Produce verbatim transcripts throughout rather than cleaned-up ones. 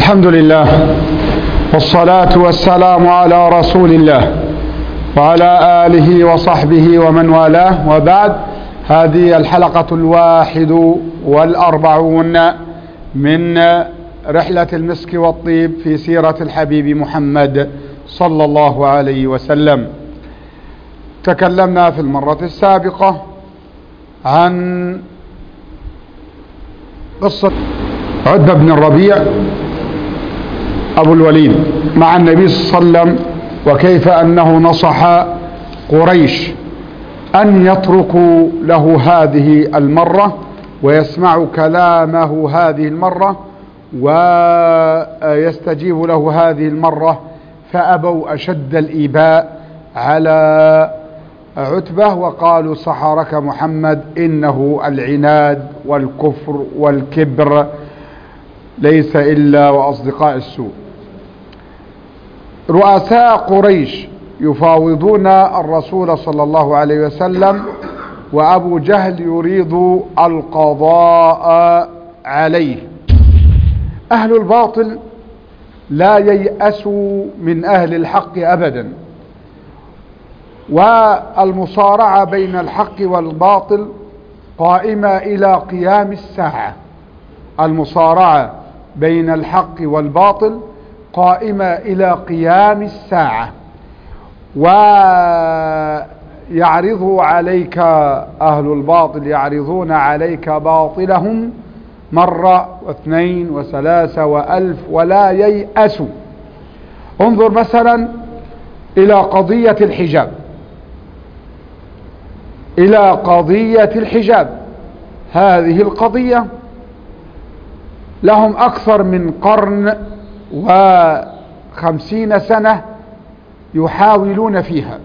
الحمد لله والصلاة والسلام على رسول الله وعلى آله وصحبه ومن والاه، وبعد. هذه الحلقة الواحد والأربعون من رحلة المسك والطيب في سيرة الحبيب محمد صلى الله عليه وسلم. تكلمنا في المرة السابقة عن قصة عتبة بن الربيع أبو الوليد مع النبي صلى الله عليه وسلم، وكيف أنه نصح قريش أن يتركوا له هذه المرة ويسمعوا كلامه هذه المرة ويستجيب له هذه المرة، فأبوا أشد الإيباء على عتبة وقالوا سحرك محمد، إنه العناد والكفر والكبر ليس إلا وأصدقاء السوء. رؤساء قريش يفاوضون الرسول صلى الله عليه وسلم، وأبو جهل يريد القضاء عليه. أهل الباطل لا ييأسوا من أهل الحق أبدا، والمصارعة بين الحق والباطل قائمة إلى قيام الساعة. المصارعة بين الحق والباطل قائمة إلى قيام الساعة، ويعرض عليك أهل الباطل يعرضون عليك باطلهم مرة واثنين وثلاثة وألف ولا ييأسوا. انظر مثلا إلى قضية الحجاب إلى قضية الحجاب هذه القضية لهم أكثر من قرن وخمسين سنة يحاولون فيها،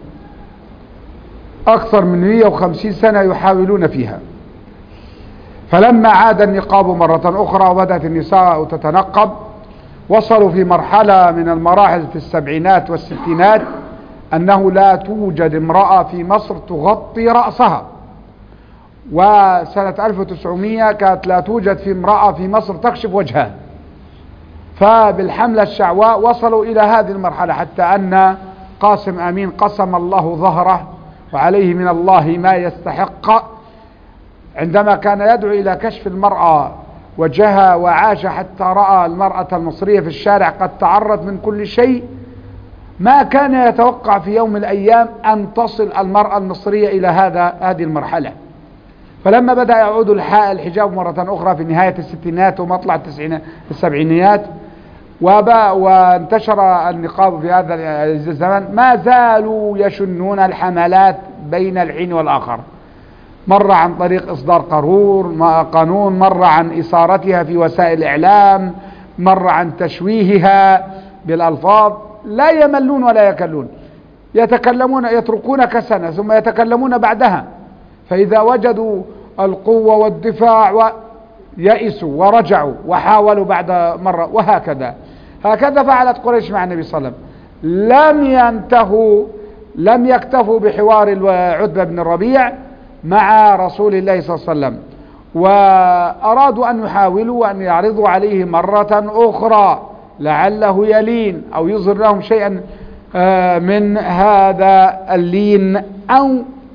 أكثر من مئة وخمسين سنة يحاولون فيها. فلما عاد النقاب مرة أخرى وبدأت النساء تتنقب، وصلوا في مرحلة من المراحل في السبعينات والستينات أنه لا توجد امرأة في مصر تغطي رأسها، وسنة ألف وتسعمئة كانت لا توجد في امرأة في مصر تكشف وجهها. فبالحملة الشعواء وصلوا إلى هذه المرحلة، حتى أن قاسم أمين قسم الله ظهره وعليه من الله ما يستحق، عندما كان يدعو إلى كشف المرأة وجهها وعاش حتى رأى المرأة المصرية في الشارع قد تعرض من كل شيء، ما كان يتوقع في يوم من الأيام أن تصل المرأة المصرية إلى هذا هذه المرحلة. فلما بدأ يعود الحجاب مرة أخرى في نهاية الستينات ومطلع السبعينيات وانتشر النقاب في هذا الزمن، ما زالوا يشنون الحملات بين الحين والآخر، مرة عن طريق إصدار قانون، مرة عن إثارتها في وسائل الإعلام، مرة عن تشويهها بالألفاظ. لا يملون ولا يكلون، يتكلمون يتركونك سنة ثم يتكلمون بعدها، فإذا وجدوا القوة والدفاع يئسوا ورجعوا وحاولوا بعد مرة، وهكذا هكذا فعلت قريش مع النبي صلى الله عليه وسلم. لم ينتهوا لم يكتفوا بحوار عتبة بن الربيع مع رسول الله صلى الله عليه وسلم، وأرادوا أن يحاولوا وأن يعرضوا عليه مرة أخرى لعله يلين أو يظهر لهم شيئا من هذا اللين، أو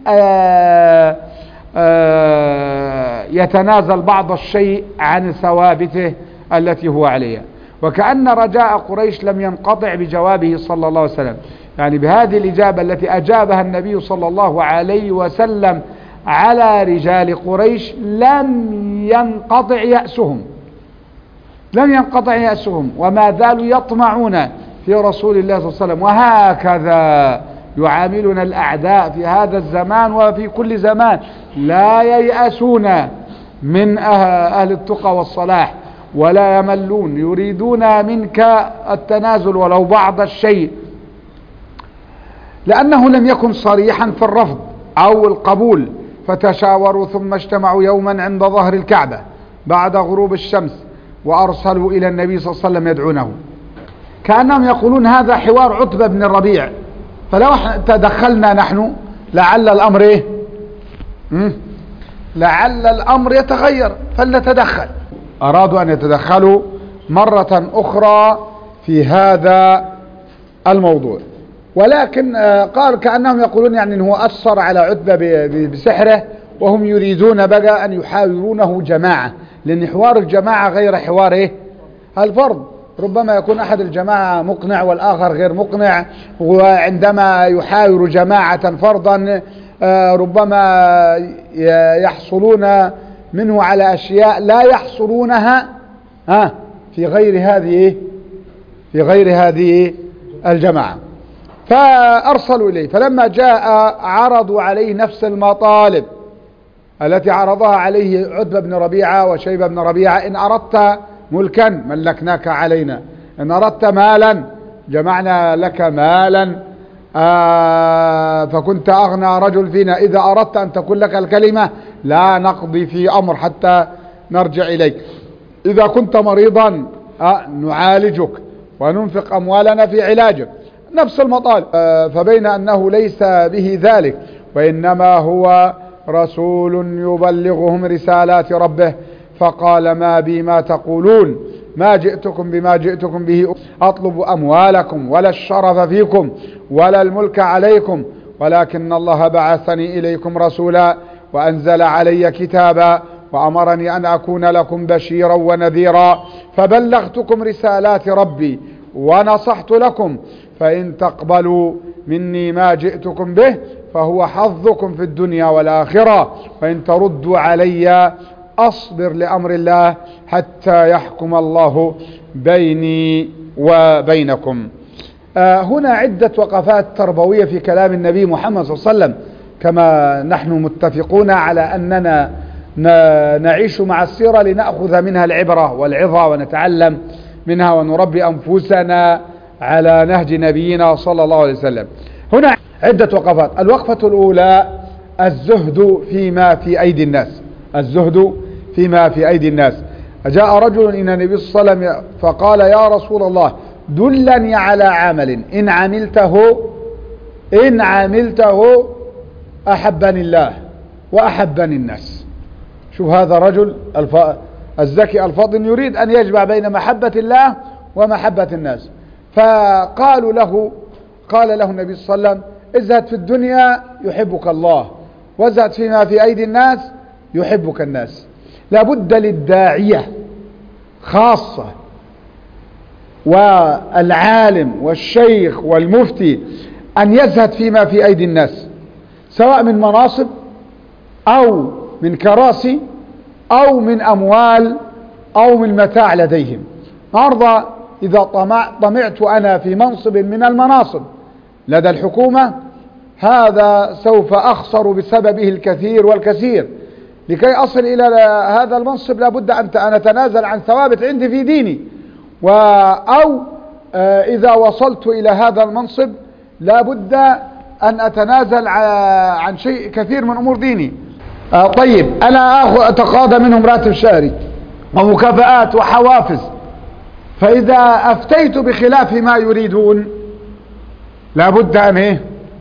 يتنازل بعض الشيء عن ثوابته التي هو عليها. وكأن رجاء قريش لم ينقطع بجوابه صلى الله عليه وسلم، يعني بهذه الإجابة التي أجابها النبي صلى الله عليه وسلم على رجال قريش لم ينقطع يأسهم لم ينقطع يأسهم وما زالوا يطمعون في رسول الله صلى الله عليه وسلم. وهكذا يعاملنا الأعداء في هذا الزمان وفي كل زمان، لا ييأسون من أهل التقى والصلاح ولا يملون، يريدون منك التنازل ولو بعض الشيء، لأنه لم يكن صريحا في الرفض أو القبول. فتشاوروا ثم اجتمعوا يوما عند ظهر الكعبة بعد غروب الشمس، وأرسلوا إلى النبي صلى الله عليه وسلم يدعونه، كأنهم يقولون هذا حوار عتبة بن الربيع، فلو تدخلنا نحن لعل الأمر إيه؟ لعل الأمر يتغير فلنتدخل. أرادوا أن يتدخلوا مرة أخرى في هذا الموضوع. ولكن قال كأنهم يقولون يعني أنه أثر على عتبة بسحره، وهم يريدون بقى أن يحاورونه جماعة، لأن حوار الجماعة غير حوار إيه؟ الفرد. ربما يكون أحد الجماعة مقنع والآخر غير مقنع، وعندما يحاور جماعة فرضا ربما يحصلون منه على أشياء لا يحصلونها في غير هذه في غير هذه الجماعة. فأرسلوا إليه، فلما جاء عرضوا عليه نفس المطالب التي عرضها عليه عتبة بن ربيعة وشيبة بن ربيعة: إن أردت ملكا ملكناك علينا، إن أردت مالا جمعنا لك مالا آه فكنت أغنى رجل فينا، إذا أردت أن تكون لك الكلمة لا نقضي في أمر حتى نرجع إليك، إذا كنت مريضا آه نعالجك وننفق أموالنا في علاجك، نفس المطالب. آه فبين أنه ليس به ذلك، وإنما هو رسول يبلغهم رسالات ربه، فقال: ما بي ما تقولون، ما جئتكم بما جئتكم به أطلب أموالكم ولا الشرف فيكم ولا الملك عليكم، ولكن الله بعثني إليكم رسولا وأنزل علي كتابا وأمرني أن أكون لكم بشيرا ونذيرا، فبلغتكم رسالات ربي ونصحت لكم، فإن تقبلوا مني ما جئتكم به فهو حظكم في الدنيا والآخرة، وإن تردوا علي أصبر لأمر الله حتى يحكم الله بيني وبينكم. آه هنا عدة وقفات تربوية في كلام النبي محمد صلى الله عليه وسلم، كما نحن متفقون على أننا نعيش مع السيرة لنأخذ منها العبرة والعظة ونتعلم منها ونربي أنفسنا على نهج نبينا صلى الله عليه وسلم. هنا عدة وقفات. الوقفة الأولى: الزهد فيما في أيدي الناس، الزهد فيما في أيدي الناس. جاء رجل إلى النبي صلى الله عليه وسلم فقال: يا رسول الله دلني على عمل إن عملته إن عملته أحبني الله وأحبني الناس. شوف هذا الرجل الف... الذكي الفاضل يريد أن يجمع بين محبة الله ومحبة الناس. فقالوا له قال له النبي صلى الله عليه وسلم: ازهد في الدنيا يحبك الله، وازهد فيما في أيدي الناس يحبك الناس. لابد للداعية خاصة والعالم والشيخ والمفتي أن يزهد فيما في أيدي الناس، سواء من مناصب أو من كراسي أو من أموال أو من متاع لديهم. النهارده إذا طمع طمعت أنا في منصب من المناصب لدى الحكومة، هذا سوف أخسر بسببه الكثير والكثير. لكي أصل إلى هذا المنصب لابد أن أتنازل عن ثوابت عندي في ديني، و أو إذا وصلت إلى هذا المنصب لابد أن أتنازل عن شيء كثير من أمور ديني. طيب أنا أخذ أتقاضى منهم راتب شهري ومكافآت وحوافز، فإذا أفتيت بخلاف ما يريدون لابد أن إيه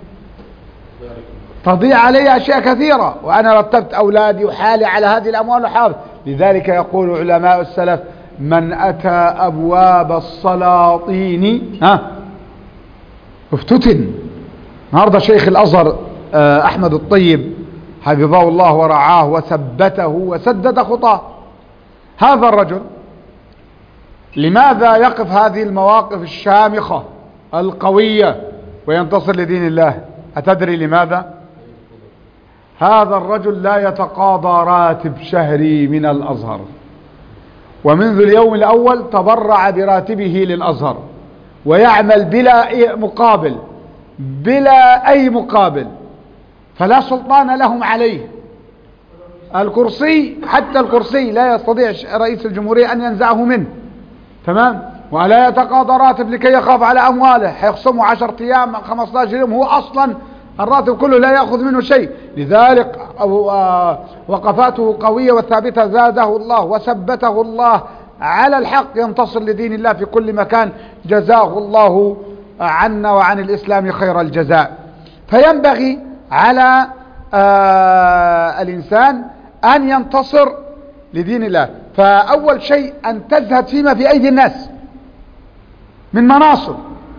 تضيع علي أشياء كثيرة، وأنا رتبت أولادي وحالي على هذه الأموال وحافظ. لذلك يقول علماء السلف: من أتى أبواب السلاطين ها افتتن. النهارده شيخ الأزهر أحمد الطيب حفظه الله ورعاه وثبته وسدد خطاه، هذا الرجل لماذا يقف هذه المواقف الشامخة القوية وينتصر لدين الله؟ أتدري لماذا؟ هذا الرجل لا يتقاضى راتب شهري من الأزهر، ومنذ اليوم الأول تبرع براتبه للأزهر، ويعمل بلا مقابل بلا أي مقابل، فلا سلطان لهم عليه. الكرسي حتى الكرسي لا يستطيع رئيس الجمهورية أن ينزعه منه، تمام؟ ولا يتقاضى راتب لكي يخاف على أمواله، حيخصمه عشرة أيام خمسة عشر يوم، هو أصلا الراتب كله لا يأخذ منه شيء. لذلك وقفاته قوية وثابتة، زاده الله وثبته الله على الحق، ينتصر لدين الله في كل مكان، جزاه الله عنا وعن الإسلام خير الجزاء. فينبغي على آه الإنسان أن ينتصر لدين الله. فأول شيء أن تزهد فيما في أيدي الناس من مناصب،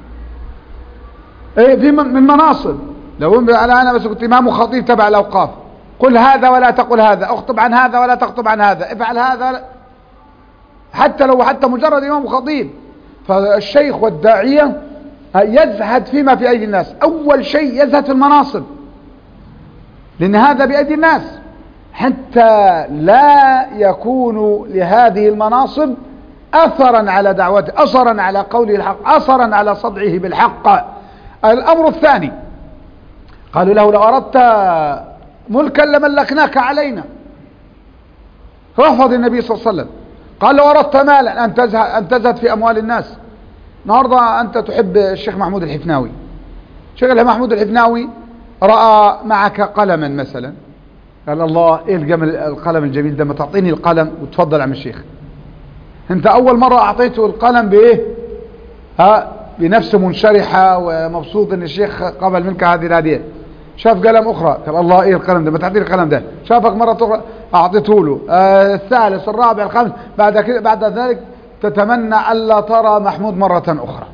إيه في من مناصب. لو أنا بس كنت إمام وخطيب تبع الأوقاف، قل هذا ولا تقل هذا، اخطب عن هذا ولا تخطب عن هذا، افعل هذا، حتى لو حتى مجرد إمام وخطيب. فالشيخ والداعية يزهد فيما في أيدي الناس. أول شيء يزهد في المناصب، لأن هذا بأيدي الناس، حتى لا يكون لهذه المناصب أثرا على دعوته، أثرا على قوله الحق، أثرا على صدعه بالحق. الأمر الثاني قالوا له لو أردت ملكا لملكناك علينا، رفض النبي صلى الله عليه وسلم. قال لو أردت مالا أن تزهد, أن تزهد في أموال الناس. النهارده أنت تحب الشيخ محمود الحفناوي، الشيخ محمود الحفناوي رأى معك قلما مثلا، قال الله ايه الجمل القلم الجميل ده، ما تعطيني القلم وتفضل عم الشيخ. انت اول مرة اعطيته القلم بايه؟ ها بنفسه منشرحة ومبسوط ان الشيخ قبل منك هذه الهدية. شاف قلم اخرى قال الله ايه القلم ده، ما تعطيني القلم ده. شافك مرة اخرى اعطيته له، آه الثالث الرابع الخامس، بعد كده بعد ذلك تتمنى الا ترى محمود مرة اخرى،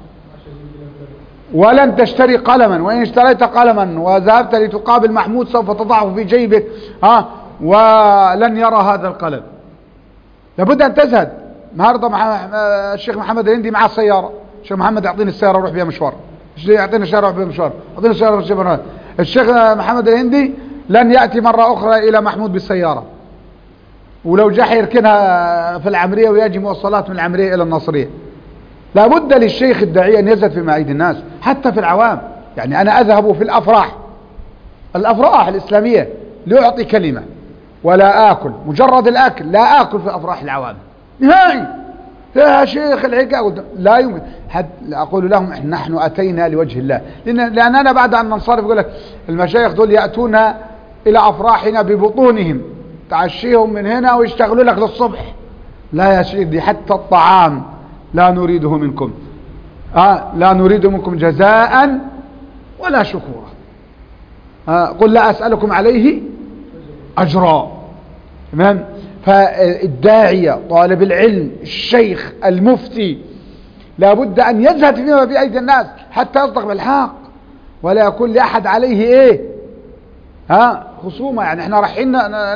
ولن تشتري قلما، وإن اشتريت قلما وذهبت لتقابل محمود سوف تضعه في جيبك ها ولن يرى هذا القلم. لابد أن تزهد. النهارده مع الشيخ محمد الهندي معه سيارة، الشيخ محمد يعطيني السيارة اروح بها مشوار، يعطيني السيارة اروح بها مشوار، يعطيني السيارة اروح بها مشوار. الشيخ محمد الهندي لن يأتي مرة أخرى إلى محمود بالسيارة، ولو جاء يركنها في العمرية ويجي موصلات من العمرية إلى الناصرية. لابد للشيخ الداعية أن يزهد في أيدي الناس حتى في العوام. يعني أنا أذهب في الأفراح الأفراح الإسلامية لأعطي كلمة ولا آكل، مجرد الأكل لا آكل في أفراح العوام نهائي. يا شيخ العقاء لا يمكن. أقول لهم نحن أتينا لوجه الله، لأن لأننا بعد أن ننصرف يقول لك المشايخ دول يأتون إلى أفراحنا ببطونهم، تعشيهم من هنا ويشتغلوا لك للصبح. لا يا سيدي، حتى الطعام لا نريده منكم، آه لا نريد منكم جزاء ولا شكورا. آه قل لا أسألكم عليه أجرا. تمام. فالداعية طالب العلم الشيخ المفتي لابد أن يزهد فيما في أيدي الناس حتى يصدق بالحق، ولا يكون لأحد عليه إيه ها خصومة. يعني احنا رايحين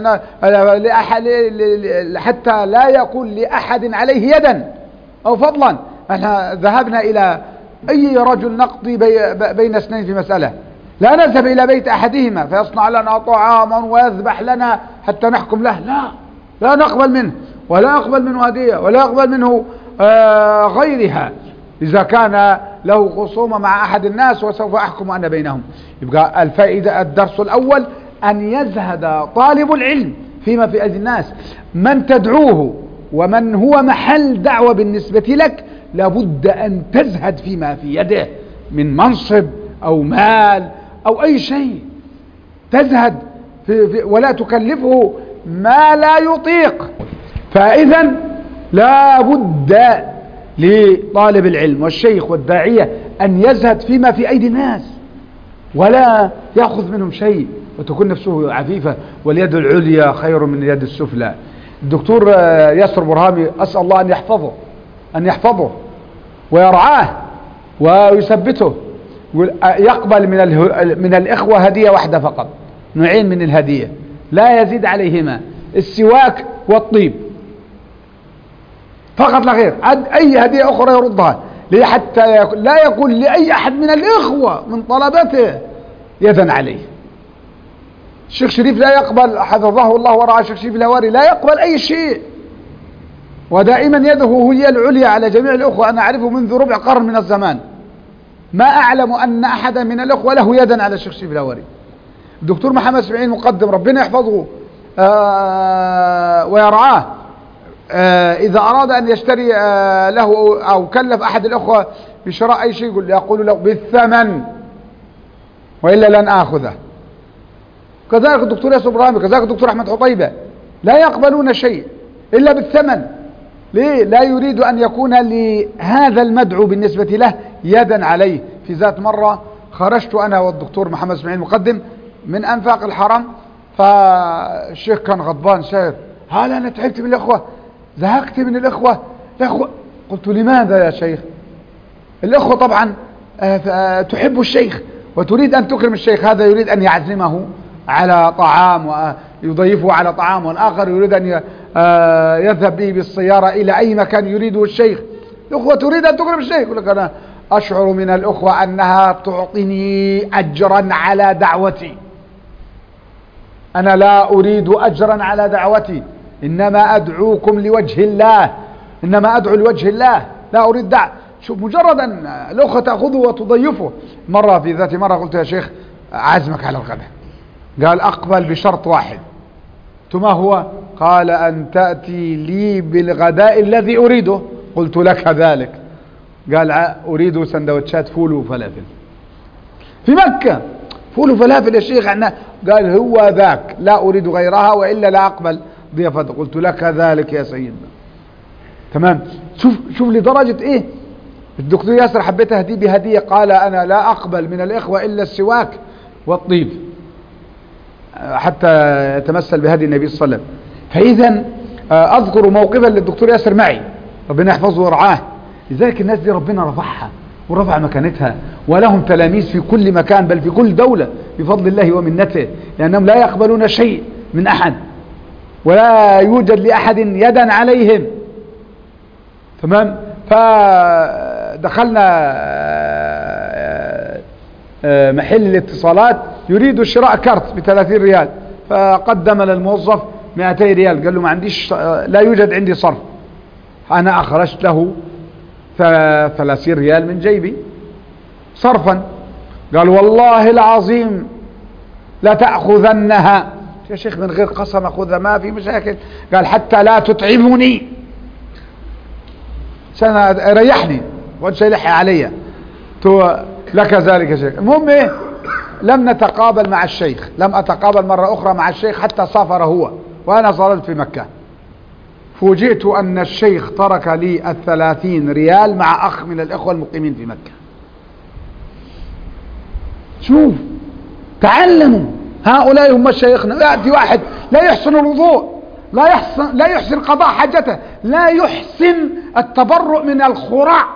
حتى لا يكون لأحد عليه يدا أو فضلا. احنا ذهبنا إلى أي رجل نقضي بي بين اثنين في مسألة، لا نذهب إلى بيت أحدهما فيصنع لنا طعاما ويذبح لنا حتى نحكم له، لا لا نقبل منه ولا نقبل منه هدية ولا نقبل منه آه غيرها إذا كان له خصومة مع أحد الناس وسوف أحكم أنا بينهم. يبقى الفائدة الدرس الأول أن يزهد طالب العلم فيما في أيدي الناس. من تدعوه ومن هو محل دعوة بالنسبة لك لابد أن تزهد فيما في يده من منصب أو مال أو أي شيء، تزهد في في ولا تكلفه ما لا يطيق. فإذا لابد لطالب العلم والشيخ والداعية أن يزهد فيما في أيدي الناس ولا يأخذ منهم شيء، وتكون نفسه عفيفة، واليد العليا خير من اليد السفلى. الدكتور ياسر برهامي أسأل الله أن يحفظه أن يحفظه ويرعاه ويثبته. يقبل من من الإخوة هدية واحدة فقط، نوعين من الهدية لا يزيد عليهما، السواك والطيب فقط لا غير. أي هدية أخرى يردها حتى لا يكون لأي أحد من الإخوة من طلبته يدا عليه. الشيخ شريف لا يقبل، حفظه الله ورعاه الشيخ شريف الهواري، لا يقبل أي شيء، ودائما يده هي العليا على جميع الأخوة. أنا أعرفه منذ ربع قرن من الزمان، ما أعلم أن أحدا من الأخوة له يدا على الشيخ شريف الهواري. الدكتور محمد اسماعيل مقدم ربنا يحفظه آه ويرعاه، آه إذا أراد أن يشتري آه له أو كلف أحد الأخوة بشراء أي شيء يقول يقول له بالثمن وإلا لن آخذه. كذلك الدكتور ياسر برهامي، كذلك الدكتور أحمد حطيبة، لا يقبلون شيء إلا بالثمن. ليه؟ لا يريد أن يكون لهذا المدعو بالنسبة له يدا عليه. في ذات مرة خرجت أنا والدكتور محمد اسماعيل مقدم من أنفاق الحرم، فالشيخ كان غضبان شايف هل أنا تعبت من الأخوة، زهقت من الإخوة الأخوة. قلت لماذا يا شيخ؟ الأخوة طبعا تحب الشيخ وتريد أن تكرم الشيخ، هذا يريد أن يعزمه على طعام ويضيفه على طعام، والآخر يريد أن يذهب به بالسيارة إلى أي مكان يريده الشيخ. الأخوة تريد أن تكرم الشيخ. يقول لك أنا أشعر من الأخوة أنها تعطيني أجرا على دعوتي، أنا لا أريد أجرا على دعوتي، إنما أدعوكم لوجه الله، إنما أدعو لوجه الله، لا أريد دعوة. شوف، مجرد أن الأخوة تأخذه وتضيفه. مرة في ذات مرة قلت يا شيخ عازمك على الغداء، قال أقبل بشرط واحد. قلت ما هو؟ قال أن تأتي لي بالغداء الذي أريده. قلت لك ذلك. قال أريد سندوتشات فول وفلافل في مكة. فول وفلافل يا شيخ عنا. قال هو ذاك، لا أريد غيرها وإلا لا أقبل ضيافته. قلت لك ذلك يا سيدنا. تمام. شوف شوف لدرجة إيه الدكتور ياسر حبيت أهديه بهدية، قال أنا لا أقبل من الإخوة إلا السواك والطيب، حتى يتمثل بهدي النبي صلى الله عليه وسلم. فإذا أذكر موقفا للدكتور ياسر معي، ربنا يحفظه ورعاه. لذلك الناس دي ربنا رفعها ورفع مكانتها، ولهم تلاميذ في كل مكان بل في كل دولة بفضل الله ومنته، لأنهم لا يقبلون شيء من أحد ولا يوجد لأحد يدا عليهم. تمام. فدخلنا محل الاتصالات يريد شراء كارت بثلاثين ريال، فقدم للموظف مئتين ريال، قال له ما عنديش، لا يوجد عندي صرف. أنا أخرجت له ثلاثين ريال من جيبي صرفا. قال والله العظيم لا تأخذنها. يا شيخ من غير قسم أخذها، ما في مشاكل. قال حتى لا تطعمني، سنة ريحني وانت يلحي علي لك ذلك يا شيخ. المهم ايه، لم نتقابل مع الشيخ، لم أتقابل مرة أخرى مع الشيخ حتى سافر هو وأنا ظللت في مكة. فوجئت أن الشيخ ترك لي الثلاثين ريال مع أخ من الإخوة المقيمين في مكة. شوف، تعلموا، هؤلاء هم شيخنا. يأتي واحد لا يحسن الوضوء، لا يحسن, لا يحسن قضاء حاجته، لا يحسن التبرؤ من الخراع،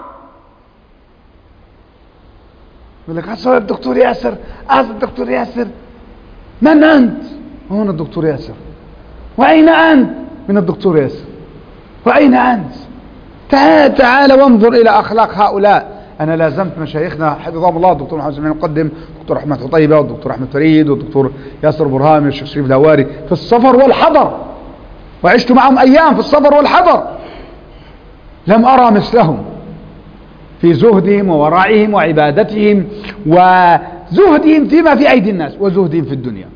يقول لك أصل الدكتور ياسر، أصل الدكتور ياسر. من أنت؟ هنا الدكتور ياسر. وأين أنت؟ من الدكتور ياسر. وأين أنت؟ تعال تعال وانظر إلى أخلاق هؤلاء. أنا لازمت مشايخنا حفظهم الله، الدكتور محمد سليمان المقدم، الدكتور أحمد حطيبة، والدكتور أحمد فريد، والدكتور ياسر برهامي، والشيخ شريف الهواري في السفر والحضر، وعشت معهم أيام في السفر والحضر، لم أرى مثلهم في زهدهم وورعهم وعبادتهم وزهدهم فيما في أيدي الناس وزهدهم في الدنيا.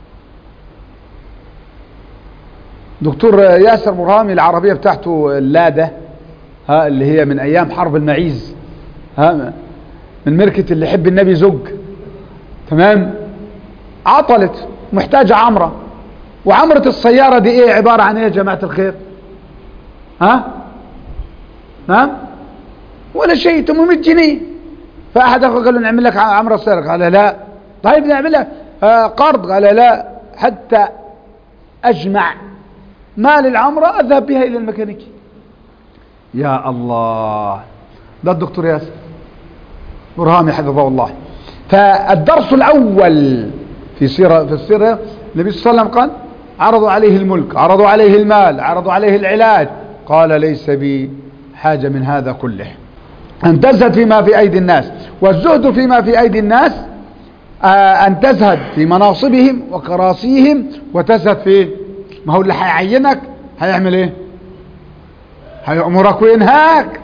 دكتور ياسر برهامي العربية بتاعته اللادة، ها اللي هي من أيام حرب المعيز، ها من مركة اللي يحب النبي زج. تمام. عطلت، محتاجة عمرة. وعمرة السيارة دي ايه عبارة عن ايه يا جماعة الخير؟ ها ها ولا شيء، ثمانمائة جنيه. فأحد أخوة قال له نعمل لك عمرة السيارة، قال لا. طيب نعمل لك آه قرض، قال لا، حتى أجمع مال العمرة أذهب بها إلى الميكانيكي. يا الله، ده الدكتور ياسر برهامي حفظه الله. فالدرس الأول في سيرة في السيرة النبي صلى الله عليه وسلم قال عرضوا عليه الملك، عرضوا عليه المال، عرضوا عليه العلاج، قال ليس بي حاجة من هذا كله. أن تزهد فيما في أيدي الناس، والزهد فيما في أيدي الناس آه أن تزهد في مناصبهم وكراسيهم، وتزهد في، ما هو اللي هيعينك هيعمل ايه؟ هيأمرك وينهاك.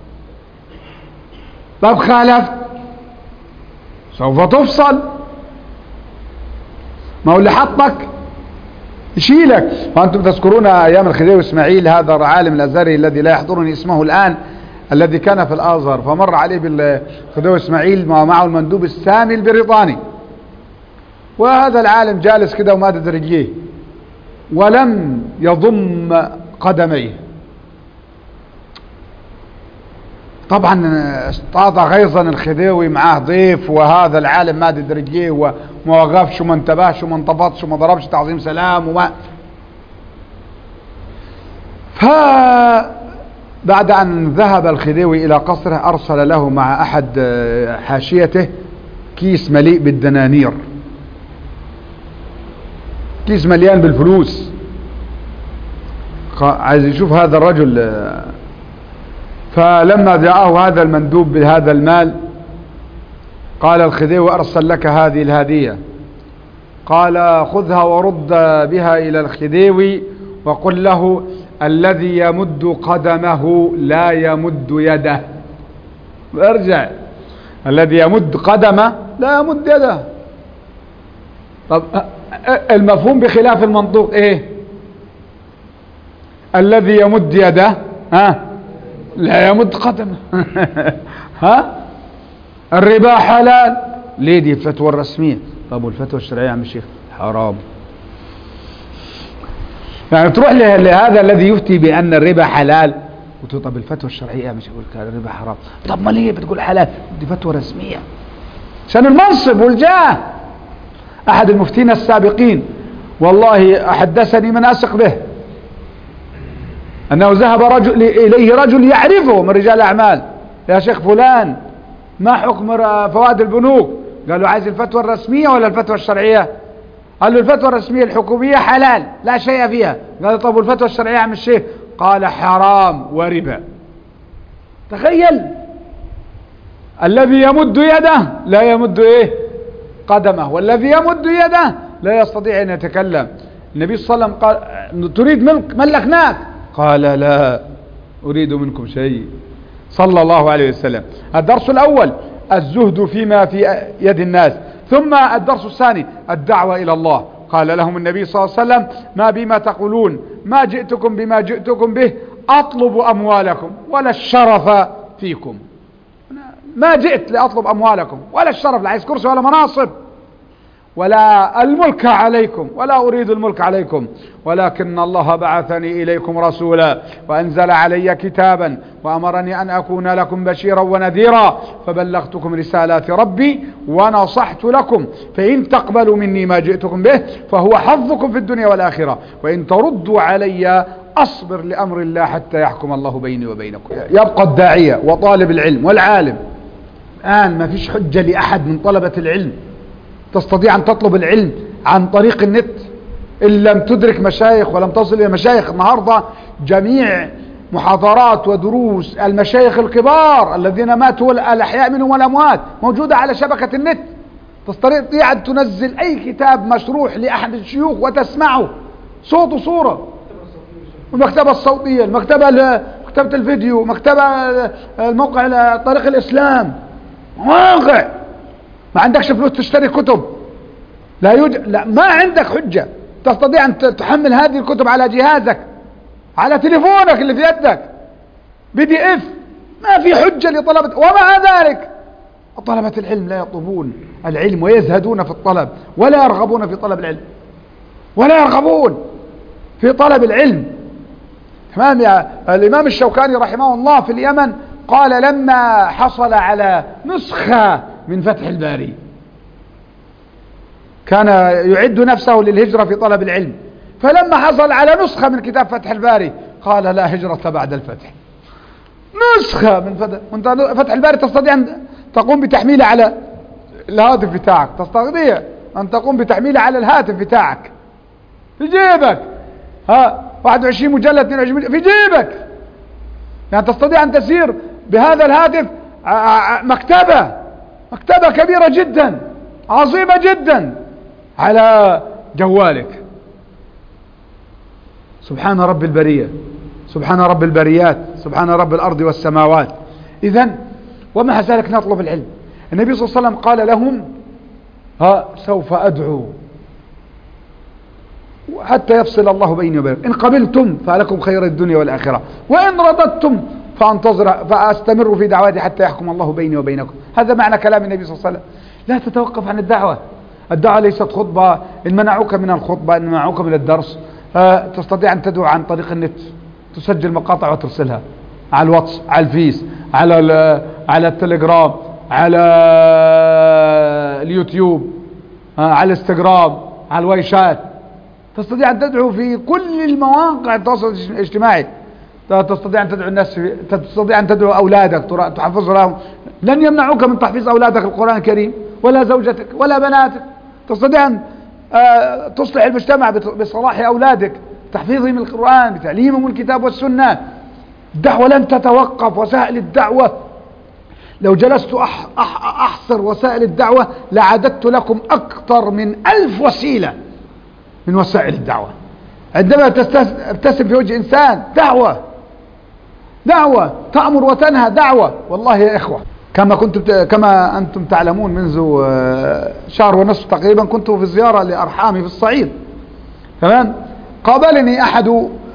طب خالفت سوف تفصل. ما هو اللي حطك يشيلك. وأنتم تذكرون أيام الخديوي إسماعيل، هذا العالم الأزهري الذي لا يحضرني اسمه الآن، الذي كان في الأزهر، فمر عليه بالخديوي إسماعيل ومعه المندوب السامي البريطاني، وهذا العالم جالس كده ومادد رجليه ولم يضم قدميه. طبعا اصطاد غيظا الخديوي، معاه ضيف، وهذا العالم مادد رجليه وما وقفش وما انتبهش وما انتفضش وما ضربش تعظيم سلام وما فبعد أن ذهب الخديوي إلى قصره أرسل له مع أحد حاشيته كيس مليء بالدنانير، كيس مليان بالفلوس، عايز يشوف هذا الرجل. فلما جاءه هذا المندوب بهذا المال قال الخديوي أرسل لك هذه الهدية، قال خذها ورد بها إلى الخديوي وقل له الذي يمد قدمه لا يمد يده. ارجع، الذي يمد قدمه لا يمد يده. طب المفهوم بخلاف المنطوق ايه؟ الذي يمد يده ها لا يمد قدمه. ها الربا حلال، ليه؟ دي الفتوى الرسمية. طب والفتوى الشرعية يا عم الشيخ؟ حرام. يعني تروح لهذا الذي يفتي بأن الربا حلال وتقول طب الفتوى الشرعية مش يقول الربا حرام، طب ما ليه بتقول حلال؟ دي فتوى رسمية عشان المنصب والجاه. أحد المفتين السابقين والله حدثني من أثق به أنه ذهب رجل إليه رجل يعرفه من رجال الأعمال، يا شيخ فلان ما حكم فوائد البنوك؟ قال له عايز الفتوى الرسمية ولا الفتوى الشرعية؟ قال له الفتوى الرسمية الحكومية حلال لا شيء فيها. قال له طب والفتوى الشرعية يا عم الشيخ؟ قال حرام وربا. تخيل، الذي يمد يده لا يمد ايه قدمه، والذي يمد يده لا يستطيع ان يتكلم. النبي صلى الله عليه وسلم قال تريد ملك ملكناك؟ قال لا اريد منكم شيء صلى الله عليه وسلم. الدرس الاول الزهد فيما في يد الناس، ثم الدرس الثاني الدعوة الى الله. قال لهم النبي صلى الله عليه وسلم ما بما تقولون، ما جئتكم بما جئتكم به اطلب اموالكم ولا الشرف فيكم. ما جئت لأطلب أموالكم ولا الشرف، لا عايز كرسي ولا مناصب ولا الملك عليكم، ولا أريد الملك عليكم، ولكن الله بعثني إليكم رسولا وأنزل علي كتابا وأمرني أن أكون لكم بشيرا ونذيرا، فبلغتكم رسالات ربي ونصحت لكم، فإن تقبلوا مني ما جئتكم به فهو حظكم في الدنيا والآخرة، وإن تردوا علي أصبر لأمر الله حتى يحكم الله بيني وبينكم. يبقى الداعية وطالب العلم والعالم الآن ما فيش حجة لأحد من طلبة العلم تستطيع أن تطلب العلم عن طريق النت إن لم تدرك مشايخ ولم تصل إلى مشايخ. النهاردة جميع محاضرات ودروس المشايخ الكبار الذين ماتوا الأحياء منهم والأموات موجودة على شبكة النت، تستطيع أن تنزل أي كتاب مشروح لأحد الشيوخ وتسمعه صوت وصورة. المكتبة الصوتية، المكتبة مكتبة الفيديو، مكتبة الموقع طريق الإسلام، واقع. ما عندكش فلوس تشتري كتب، لا يوجد، لا ما عندك حجة تستطيع أن تحمل هذه الكتب على جهازك، على تليفونك اللي في يدك بي دي اف. ما في حجة لطلبة، ومع ذلك طلبة العلم لا يطلبون العلم ويزهدون في الطلب ولا يرغبون في طلب العلم، ولا يرغبون في طلب العلم. تمام. يا الإمام الشوكاني رحمه الله في اليمن قال لما حصل على نسخة من فتح الباري كان يعد نفسه للهجرة في طلب العلم، فلما حصل على نسخة من كتاب فتح الباري قال لا هجرة بعد الفتح. نسخة من فتح, وانت فتح الباري تستطيع أن تقوم بتحميله على الهاتف بتاعك، تستطيع أن تقوم بتحميله على الهاتف بتاعك في جيبك، ها واحد وعشرين مجلد اثنين وعشرين مجلد في جيبك، يعني تستطيع أن تسير بهذا الهاتف مكتبة مكتبة كبيرة جدا عظيمة جدا على جوالك. سبحان رب البرية، سبحان رب البريات، سبحان رب الأرض والسماوات. إذن ومع ذلك نطلب العلم. النبي صلى الله عليه وسلم قال لهم ها سوف أدعو حتى يفصل الله بيني وبينكم، إن قبلتم فلكم خير الدنيا والآخرة، وإن رددتم فأنتظر فأستمر في دعواتي حتى يحكم الله بيني وبينكم. هذا معنى كلام النبي صلى الله عليه وسلم. لا تتوقف عن الدعوة. الدعوة ليست خطبة، إن منعوك من الخطبة، إن منعوك من الدرس، أه تستطيع أن تدعو عن طريق النت، تسجل مقاطع وترسلها على الواتس، على الفيس، على على التليجرام، على اليوتيوب، أه على الانستغرام، على الوايشات. تستطيع أن تدعو في كل المواقع التواصل الاجتماعي. تستطيع أن تدعو الناس، تستطيع أن تدعو أولادك تحفظ لهم، لن يمنعوك من تحفيظ أولادك القرآن الكريم، ولا زوجتك ولا بناتك. تستطيع أن تصلح المجتمع بصلاح أولادك، تحفيظهم القرآن، بتعليمهم الكتاب والسنة. الدعوة لن تتوقف. وسائل الدعوة لو جلست أح أح أحصر وسائل الدعوة لعددت لكم أكثر من ألف وسيلة من وسائل الدعوة. عندما تبتسم في وجه إنسان دعوة، دعوة، تأمر وتنهى دعوة. والله يا إخوة، كما كنتم كما أنتم تعلمون، منذ شهر ونصف تقريبا كنت في زيارة لأرحامي في الصعيد. تمام. قابلني أحد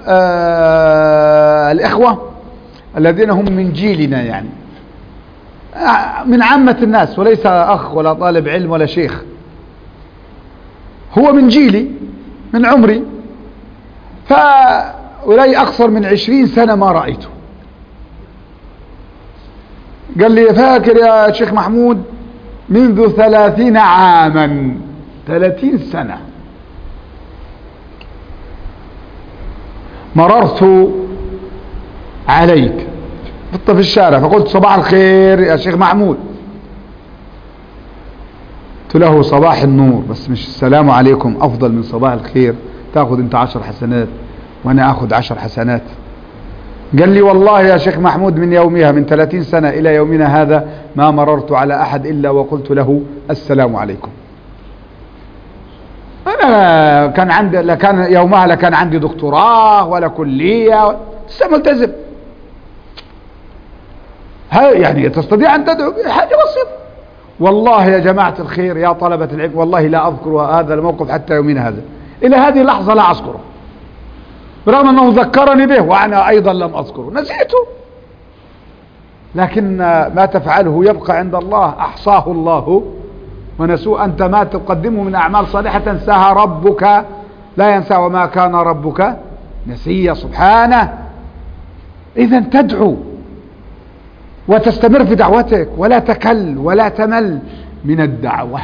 الإخوة الذين هم من جيلنا، يعني من عامة الناس، وليس أخ ولا طالب علم ولا شيخ، هو من جيلي من عمري، فولي أكثر من عشرين سنة ما رأيته. قال لي فاكر يا شيخ محمود منذ ثلاثين عاما، ثلاثين سنة مررت عليك في الشارع فقلت صباح الخير يا شيخ محمود. قلت له صباح النور، بس مش السلام عليكم أفضل من صباح الخير؟ تأخذ أنت عشر حسنات وأنا أخذ عشر حسنات. قال لي والله يا شيخ محمود من يومها، من ثلاثين سنة إلى يومنا هذا، ما مررت على أحد إلا وقلت له السلام عليكم. أنا كان عندي، لكان يومها لكان عندي دكتوراه ولا كلية، لسه ملتزم. هاي يعني تستطيع أن تدعو حاجة بسيطة. والله يا جماعة الخير يا طلبة العلم، والله لا أذكر هذا الموقف حتى يومنا هذا، إلى هذه اللحظة لا أذكره، برغم أنه ذكرني به وأنا أيضا لم أذكره، نسيته. لكن ما تفعله يبقى عند الله، أحصاه الله ونسوه. أنت ما تقدمه من أعمال صالحة تنساها ربك لا ينسى، وما كان ربك نسيا سبحانه. إذا تدعو وتستمر في دعوتك، ولا تكل ولا تمل من الدعوة،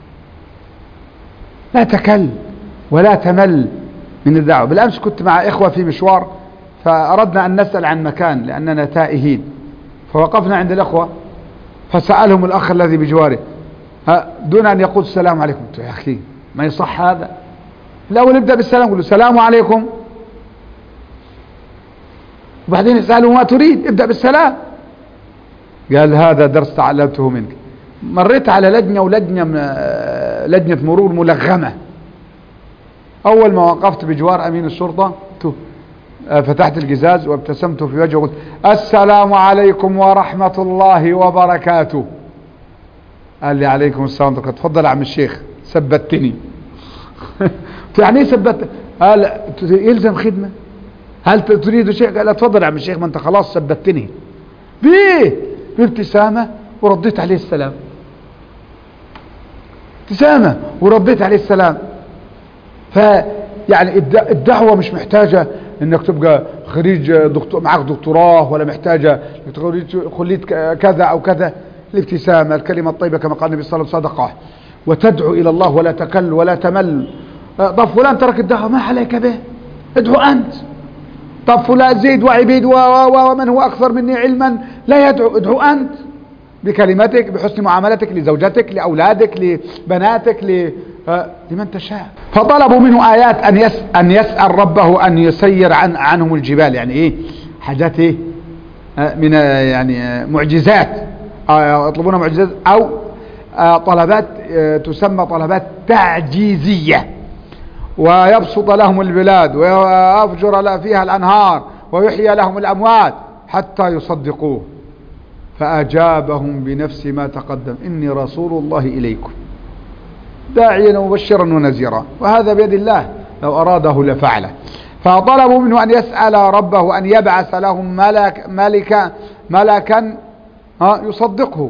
لا تكل ولا تمل من الدعوة. بالأمس كنت مع إخوة في مشوار، فأردنا أن نسأل عن مكان لأننا تائهين، فوقفنا عند الأخوة فسألهم الأخ الذي بجواره دون أن يقول السلام عليكم. قلت يا أخي ما يصح هذا، الأول ابدأ بالسلام، قل له السلام عليكم، وبعدين اسأله ما تريد، ابدأ بالسلام. قال هذا درس تعلمته منك. مريت على لجنة ولجنة لجنة مرور ملغمة. أول ما وقفت بجوار أمين الشرطة فتحت القزاز وابتسمت في وجهه وقلت السلام عليكم ورحمة الله وبركاته. قال لي عليكم السلام. قلت تفضل يا عم الشيخ، ثبتني. يعني ايه ثبت؟ قال يلزم خدمة، هل تريد شيء؟ قال تفضل يا عم الشيخ، ما انت خلاص ثبتني. بيه بابتسامة ورديت عليه السلام، ابتسامة ورديت عليه السلام. فيعني الدعوة مش محتاجة انك تبقى خريج دكتور معك دكتوراه، ولا محتاجة خليت كذا او كذا. الابتسامة، الكلمة الطيبة كما قال النبي صلى الله عليه وسلم صدقة. وتدعو الى الله ولا تكل ولا تمل. طب فلان ترك الدعوة، ما عليك به، ادعو انت. طب فلان زيد وعبيد ومن هو اكثر مني علما لا يدعو، ادعو انت بكلمتك، بحسن معاملتك لزوجتك، لاولادك، لبناتك، ل... لمن تشاء. فطلبوا منه آيات أن يس أن يسأل ربه أن يسير عن عنهم الجبال. يعني إيه حاجات إيه من يعني معجزات، يطلبون معجزات أو طلبات تسمى طلبات تعجيزية. ويبسط لهم البلاد ويفجر فيها الأنهار ويحيي لهم الأموات حتى يصدقوه. فأجابهم بنفس ما تقدم إني رسول الله إليكم داعيا ومبشرا ونذيرا. وهذا بيد الله، لو أراده لفعله. فطلبوا منه أن يسأل ربه أن يبعث لهم ملك ملكا ملكا يصدقه،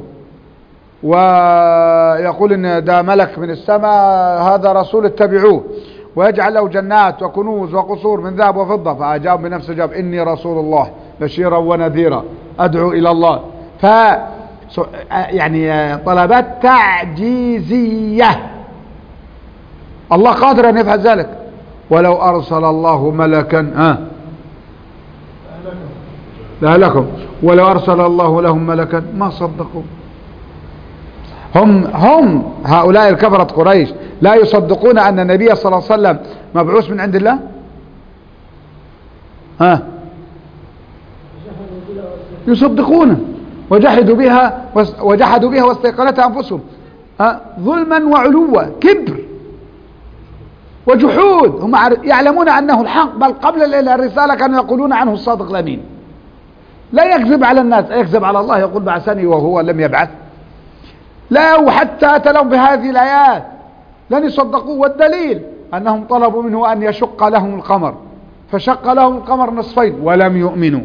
ويقول إن ده ملك من السماء هذا رسول اتبعوه، ويجعل له جنات وكنوز وقصور من ذهب وفضة. فأجاب بنفسه جاب إني رسول الله بشيرا ونذيرا أدعو إلى الله. ف يعني طلبات تعجيزية، الله قادر أن يفعل ذلك. ولو أرسل الله ملكا ها لا لكم ولو أرسل الله لهم ملكا ما صدقوا. هم هم هؤلاء الكفرة قريش لا يصدقون أن النبي صلى الله عليه وسلم مبعوث من عند الله. ها يصدقونه وجحدوا بها وجحدوا بها واستيقنتها أنفسهم ظلما وعلوا، كبر وجحود. هم يعلمون أنه الحق، بل قبل الرسالة كانوا يقولون عنه الصادق الأمين. لا يكذب على الناس، يكذب على الله، يقول بعثني وهو لم يبعث. لا، وحتى أتلوا بهذه الآيات لن يصدقوا. والدليل أنهم طلبوا منه أن يشق لهم القمر، فشق لهم القمر نصفين ولم يؤمنوا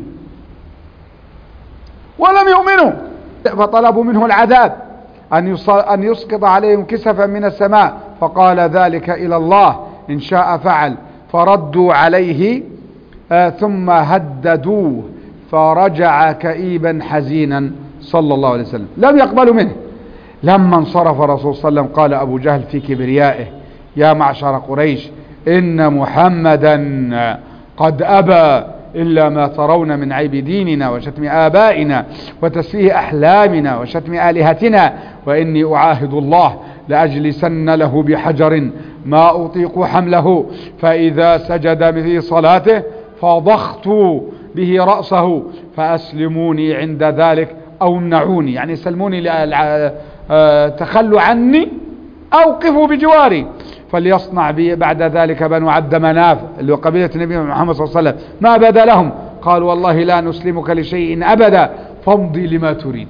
ولم يؤمنوا فطلبوا منه العذاب أن يسقط عليهم كسفا من السماء، فقال ذلك إلى الله إن شاء فعل. فردوا عليه آه ثم هددوه فرجع كئيبا حزينا صلى الله عليه وسلم، لم يقبلوا منه. لما انصرف الرسول صلى الله عليه وسلم قال أبو جهل في كبريائه يا معشر قريش إن محمدا قد أبى إلا ما ترون من عيب ديننا وشتم آبائنا وتسفيه أحلامنا وشتم آلهتنا، وإني أعاهد الله لأجلسن له بحجر ما أطيق حمله، فإذا سجد في صلاته فضخت به رأسه فأسلموني عند ذلك أو امنعوني، يعني سلموني تخلوا عني أوقفوا بجواري، فليصنع بي بعد ذلك بنو عبد مناف اللي هو قبيلة النبي محمد صلى الله عليه وسلم ما بدا لهم. قالوا والله لا نسلمك لشيء أبدا فامضي لما تريد.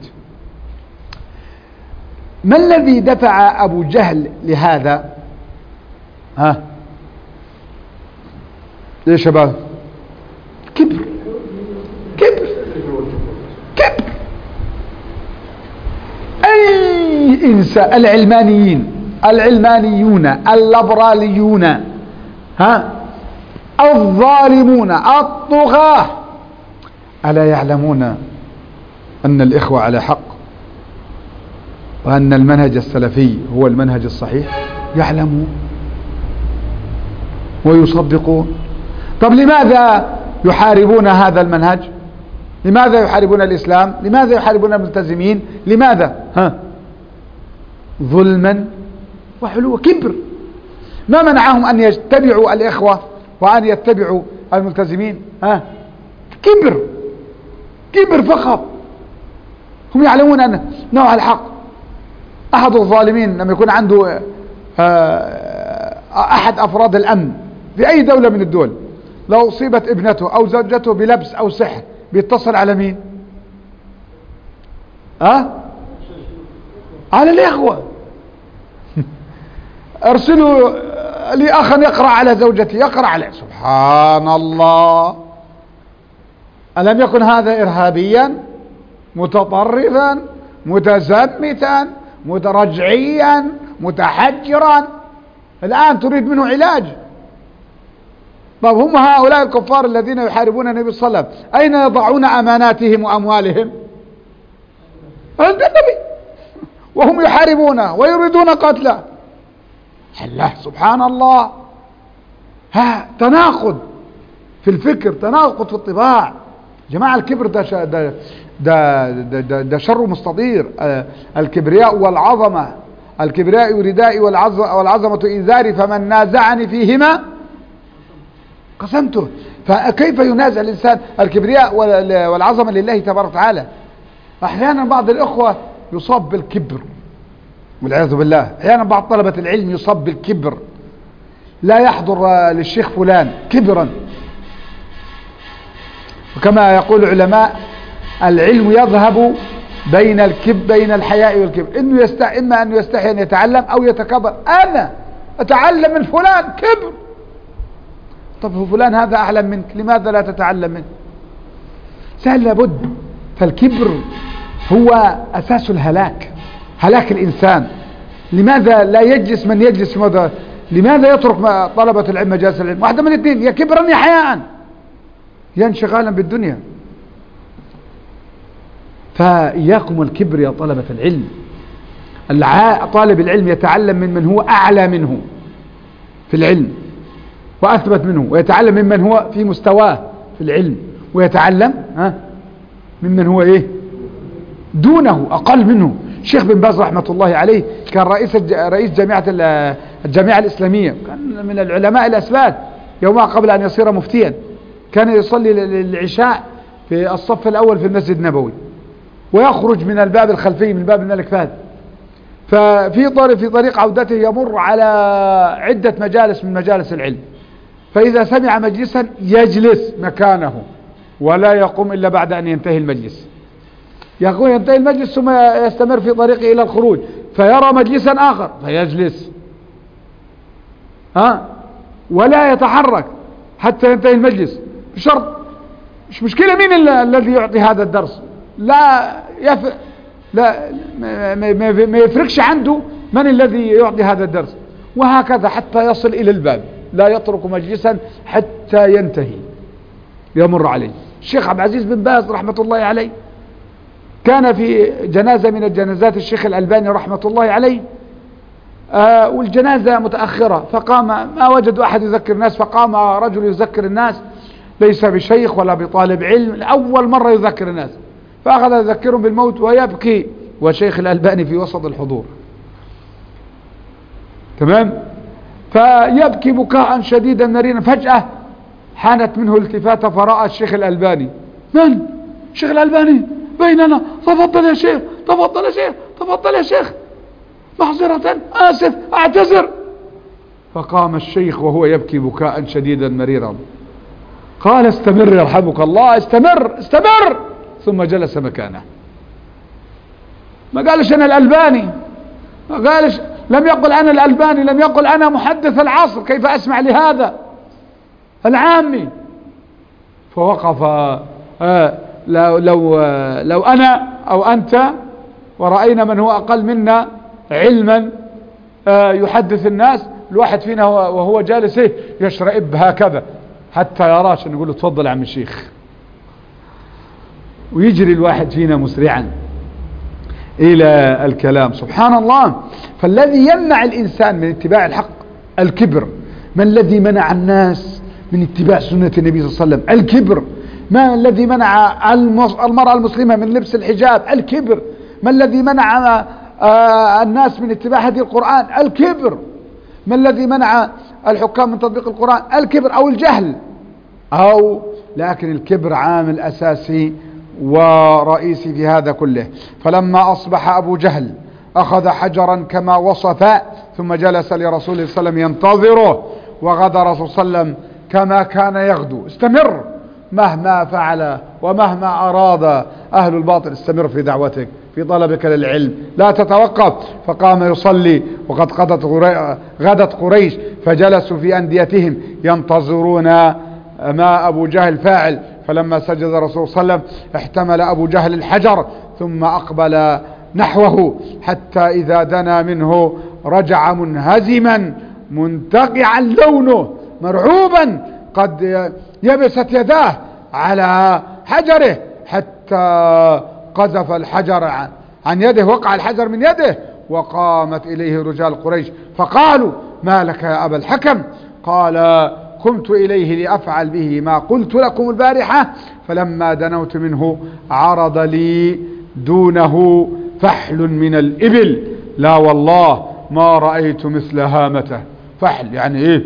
ما الذي دفع أبو جهل لهذا؟ ها يا شباب؟ كبر كبر كبر. أي إنسان، العلمانيين العلمانيون الليبراليون ها الظالمون الطغاة ألا يعلمون أن الإخوة على حق وأن المنهج السلفي هو المنهج الصحيح؟ يعلمون ويصدقون. طب لماذا يحاربون هذا المنهج؟ لماذا يحاربون الإسلام؟ لماذا يحاربون الملتزمين؟ لماذا؟ ها ظلما وحلو، كبر. ما منعهم أن يتبعوا الإخوة وأن يتبعوا الملتزمين؟ ها كبر كبر فقط. هم يعلمون أن نوع الحق. أحد الظالمين لما يكون عنده أحد أفراد الأمن في أي دولة من الدول لو أصيبت ابنته أو زوجته بلبس أو سحر بيتصل على مين؟ أه؟ على الإخوة. ارسلوا لي أخا يقرأ على زوجتي، يقرأ عليه. سبحان الله، ألم يكن هذا إرهابيا متطرفا متزمتا مترجعيا متحجرا؟ الآن تريد منه علاج. طب هم هؤلاء الكفار الذين يحاربون النبي صلى الله عليه وسلم أين يضعون أماناتهم وأموالهم؟ عند النبي، وهم يحاربونه ويريدون قتله. الله سبحان الله. ها تناقض في الفكر، تناقض في الطباع. جماعة الكبر ده ده ده, ده, ده, ده شر مستطير. الكبرياء والعظمة، الكبرياء ردائي والعظمة إزاري، فمن نازعني فيهما قسمته. فكيف ينازع الإنسان الكبرياء والعظمة لله تبارك وتعالى؟ أحيانا بعض الإخوة يصاب بالكبر والعياذ بالله. أحيانا بعض طلبة العلم يصاب بالكبر، لا يحضر للشيخ فلان كبرا. وكما يقول العلماء العلم يذهب بين الكب بين الحياء والكبر. إنه يستح إما أنه يستحي أن يتعلم أو يتكبر. أنا أتعلم من فلان، كبر. طب فلان هذا أعلم منك، لماذا لا تتعلم منه؟ سهل لابد. فالكبر هو أساس الهلاك، هلاك الإنسان. لماذا لا يجلس من يجلس في ماذا؟ لماذا يترك طلبة العلم مجالس العلم؟ واحدة من الاثنين، يا كبرا يا حياء، يا انشغالا بالدنيا. فإياكم الكبر يا طلبة العلم. طالب العلم يتعلم من من هو أعلى منه في العلم وأثبت منه، ويتعلم ممن هو في مستواه في العلم، ويتعلم ها ممن هو ايه دونه، اقل منه. الشيخ بن باز رحمة الله عليه كان رئيس رئيس جامعة الجامعة الإسلامية، كان من العلماء الأسباد يومها قبل أن يصير مفتيا. كان يصلي العشاء في الصف الأول في المسجد النبوي، ويخرج من الباب الخلفي من باب الملك فهد. ففي طريق في طريق عودته يمر على عدة مجالس من مجالس العلم، فإذا سمع مجلسا يجلس مكانه ولا يقوم إلا بعد أن ينتهي المجلس. يقول ينتهي المجلس ثم يستمر في طريقه إلى الخروج، فيرى مجلسا آخر فيجلس ها ولا يتحرك حتى ينتهي المجلس بشرط. مش مشكلة مين الذي يعطي هذا الدرس، لا يف... لا ما... ما... ما يفرقش عنده من الذي يعطي هذا الدرس، وهكذا حتى يصل إلى الباب، لا يترك مجلسا حتى ينتهي يمر عليه. الشيخ عبد العزيز بن باز رحمة الله عليه كان في جنازة من الجنازات الشيخ الألباني رحمة الله عليه، آه والجنازة متأخرة، فقام ما وجدوا أحد يذكر الناس، فقام رجل يذكر الناس ليس بشيخ ولا بطالب علم، أول مرة يذكر الناس، فأخذ يذكرهم بالموت ويبكي وشيخ الألباني في وسط الحضور. تمام، فيبكي بكاء شديدا مريرا. فجأة حانت منه التفاتة فرأى الشيخ الألباني. من؟ الشيخ الألباني بيننا، تفضل يا شيخ، تفضل يا شيخ، تفضل يا شيخ، معذرة، آسف، أعتذر. فقام الشيخ وهو يبكي بكاء شديدا مريرا، قال استمر يرحمك الله، استمر استمر، ثم جلس مكانه. ما قالش أنا الألباني، ما قالش، لم يقل أنا الألباني، لم يقل أنا محدث العصر، كيف أسمع لهذا العامي. فوقف آه لو, لو, لو أنا أو أنت ورأينا من هو أقل منا علما آه يحدث الناس، الواحد فينا وهو جالس يشرئب هكذا حتى يراش، نقول له تفضل يا عم الشيخ، ويجري الواحد فينا مسرعا إلى الكلام. سبحان الله. فالذي يمنع الإنسان من اتباع الحق الكبر. ما الذي منع الناس من اتباع سنة النبي صلى الله عليه وسلم؟ الكبر. ما الذي منع المرأة المسلمة من لبس الحجاب؟ الكبر. ما الذي منع الناس من اتباع هدي القرآن؟ الكبر. ما الذي منع الحكام من تطبيق القرآن؟ الكبر أو الجهل، أو لكن الكبر عامل أساسي ورئيسي في هذا كله. فلما أصبح أبو جهل أخذ حجرا كما وصف، ثم جلس لرسول الله صلى الله عليه وسلم ينتظره، وغدا رسول صلى الله عليه وسلم كما كان يغدو. استمر مهما فعل ومهما أراد أهل الباطل، استمر في دعوتك، في طلبك للعلم، لا تتوقف. فقام يصلي وقد غدت قريش، فجلسوا في أنديتهم ينتظرون ما أبو جهل فاعل. فلما سجد الرسول صلى الله عليه وسلم احتمل أبو جهل الحجر ثم أقبل نحوه، حتى إذا دنا منه رجع منهزما منتقعا لونه مرعوبا، قد يبست يداه على حجره، حتى قذف الحجر عن يده، وقع الحجر من يده، وقامت إليه رجال قريش فقالوا ما لك يا أبا الحكم؟ قال قمت إليه لأفعل به ما قلت لكم البارحة، فلما دنوت منه عرض لي دونه فحل من الإبل، لا والله ما رأيت مثل هامته. فحل يعني إيه؟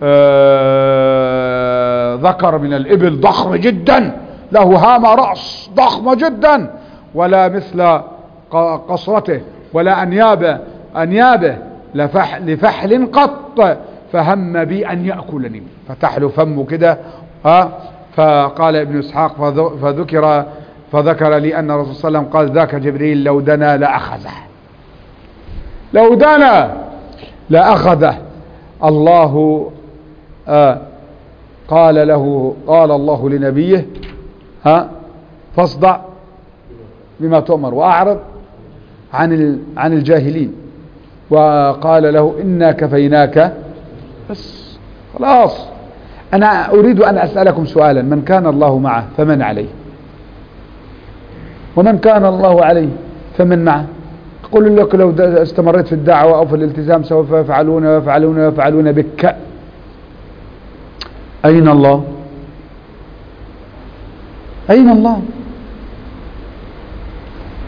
آه ذكر من الإبل ضخم جدا، له هامة رأس ضخمة جدا، ولا مثل قصرته ولا أنيابه أنيابه لفحل, لفحل قط، فهم بي أن يأكلني. فتح له فمه كده، ها. فقال ابن إسحاق فذكر فذكر لي أن الرسول صلى الله عليه وسلم قال ذاك جبريل لو دنا لأخذه، لو دنا لأخذه. الله آه قال له، قال الله لنبيه ها فاصدع بما تؤمر وأعرض عن عن الجاهلين، وقال له إنا كفيناك. بس خلاص. أنا أريد أن أسألكم سؤالا، من كان الله معه فمن عليه؟ ومن كان الله عليه فمن معه؟ أقول لك لو استمريت في الدعوة أو في الالتزام سوف يفعلون ويفعلون ويفعلون بك. أين الله؟ أين الله؟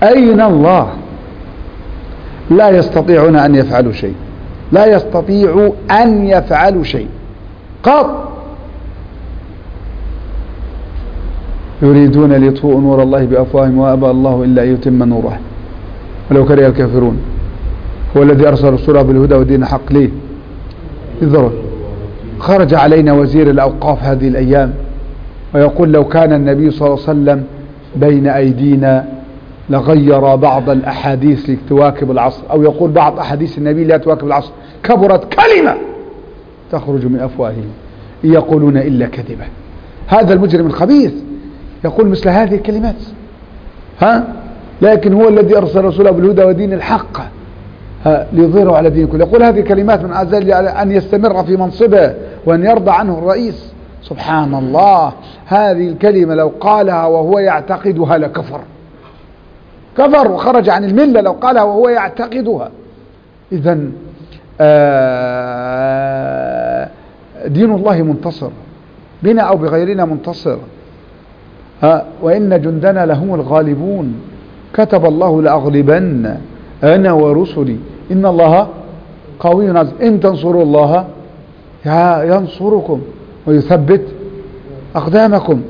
أين الله؟ لا يستطيعون أن يفعلوا شيء، لا يستطيعوا أن يفعلوا شيء قط. يريدون ليطفئوا نور الله بأفواههم وأبى الله إلا أن يتم نوره ولو كره الكافرون. هو الذي أرسل رسوله بالهدى ودين الحق ليه؟ انظروا، خرج علينا وزير الأوقاف هذه الأيام ويقول لو كان النبي صلى الله عليه وسلم بين أيدينا لغير بعض الأحاديث لتواكب العصر، أو يقول بعض أحاديث النبي لا تواكب العصر، كبرت كلمة تخرج من أفواههم إن يقولون إلا كذبا. هذا المجرم الخبيث يقول مثل هذه الكلمات، ها؟ لكن هو الذي أرسل رسوله بالهدى ودين الحق ليظهره على دين كله. يقول هذه كلمات من أجل أن يستمر في منصبه وأن يرضى عنه الرئيس. سبحان الله، هذه الكلمة لو قالها وهو يعتقدها لكفر، كفر وخرج عن الملة لو قالها وهو يعتقدها. إذن دين الله منتصر بنا أو بغيرنا، منتصر. ها، وإن جندنا لهم الغالبون، كتب الله لأغلبن أنا ورسلي إن الله قوي عزيز. إن تنصروا الله ينصركم ويثبت أقدامكم.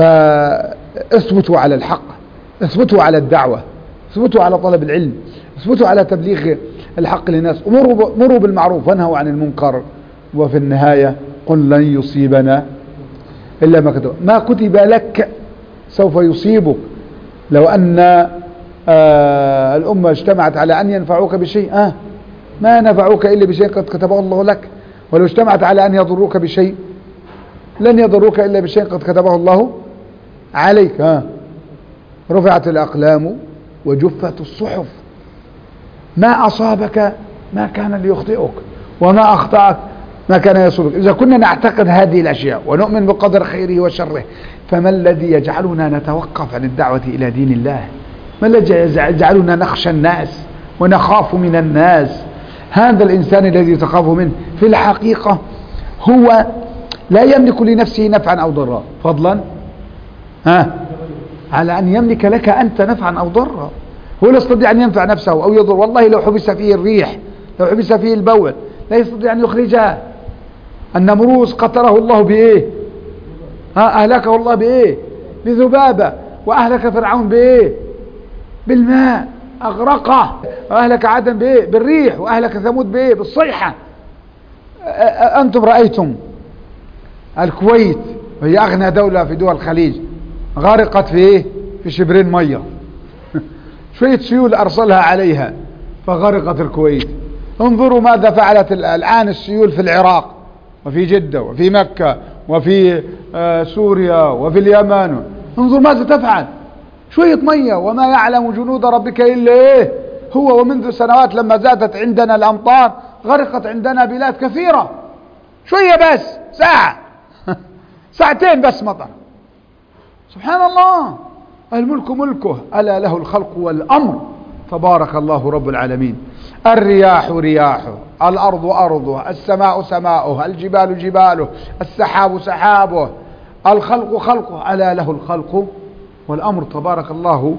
فاثبتوا على الحق، اثبتوا على الدعوة، اثبتوا على طلب العلم، اثبتوا على تبليغ الحق للناس، مروا بالمعروف وانهوا عن المنكر. وفي النهاية قل لن يصيبنا إلا ما كتب ما كتب لك سوف يصيبك. لو أن آه الأمة اجتمعت على أن ينفعوك بشيء آه ما نفعوك إلا بشيء قد كتبه الله لك، ولو اجتمعت على أن يضروك بشيء لن يضروك إلا بشيء قد كتبه الله عليك. آه رفعت الأقلام وجفت الصحف، ما أصابك ما كان ليخطئك وما أخطأك ما كان يصيبك. إذا كنا نعتقد هذه الأشياء ونؤمن بقدر خيره وشره، فما الذي يجعلنا نتوقف عن الدعوة إلى دين الله؟ ما الذي يجعلنا نخشى الناس ونخاف من الناس؟ هذا الإنسان الذي تخاف منه في الحقيقة هو لا يملك لنفسه نفعا أو ضرا، فضلا ها على أن يملك لك أنت نفعا أو ضرا. هو لا يستطيع أن ينفع نفسه أو يضر. والله لو حبس فيه الريح، لو حبس فيه البول، لا يستطيع أن يخرجها. النمروز قتله الله بإيه؟ ها أهلكه الله بإيه؟ بذبابة. وأهلك فرعون بإيه؟ بالماء أغرقه. وأهلك عادا بإيه؟ بالريح. وأهلك ثمود بإيه؟ بالصيحة. أنتم رأيتم الكويت وهي أغنى دولة في دول الخليج غرقت في إيه؟ في شبرين مية شوية سيول أرسلها عليها فغرقت الكويت. انظروا ماذا فعلت الآن السيول في العراق وفي جدة وفي مكة وفي آه سوريا وفي اليمن. انظر ماذا تفعل، شوية مية. وما يعلم جنود ربك إلا إيه هو. ومنذ سنوات لما زادت عندنا الأمطار غرقت عندنا بلاد كثيرة. شوية بس، ساعة ساعتين بس مطر. سبحان الله، الملك ملكه ألا له الخلق والأمر تبارك الله رب العالمين. الرياح رياحه، الأرض أرضه، السماء سماؤه، الجبال جباله، السحاب سحابه، الخلق خلقه ألا له الخلق والأمر تبارك الله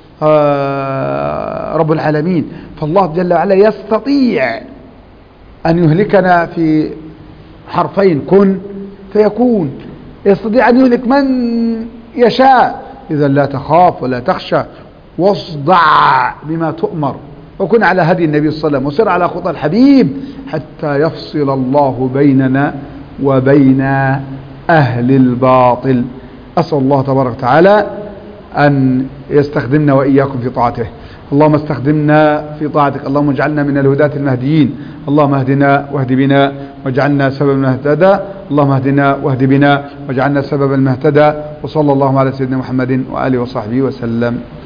رب العالمين. فالله جل وعلا يستطيع أن يهلكنا في حرفين كن فيكون، يستطيع أن يهلك من يشاء. إذا لا تخاف ولا تخشى واصدع بما تؤمر وكن على هدي النبي صلى الله عليه وسلم وسر على خطى الحبيب حتى يفصل الله بيننا وبين أهل الباطل. أسأل الله تبارك وتعالى أن يستخدمنا وإياكم في طاعته. اللهم استخدمنا في طاعتك، اللهم اجعلنا من الهداة المهديين، اللهم اهدنا واهد بنا واجعلنا سببا من اهتدى، اللهم اهدنا واهد بنا واجعلنا سببا من اهتدى. وصلى الله على سيدنا محمد وآله وصحبه وسلم.